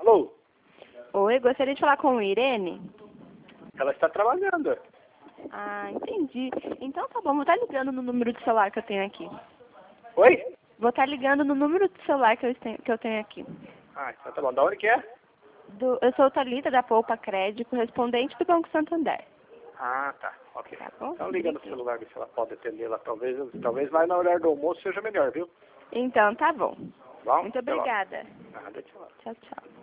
Alô? Oi, gostaria de falar com a Irene? Ela está trabalhando. Ah, entendi. Então tá bom, vou estar ligando no número de celular que eu tenho aqui. Oi? Vou estar ligando no número de celular que eu tenho aqui. Ah, então tá bom. Da onde que é? Eu sou Thalita, da Poupa Crédito, correspondente do Banco Santander. Ah, tá. Ok. Tá bom? Então liga no celular, ver se ela pode atender lá. Talvez mais na hora do almoço seja melhor, viu? Então tá bom. Bom? Muito Até logo. obrigada. Nada, tchau. Tchau, tchau.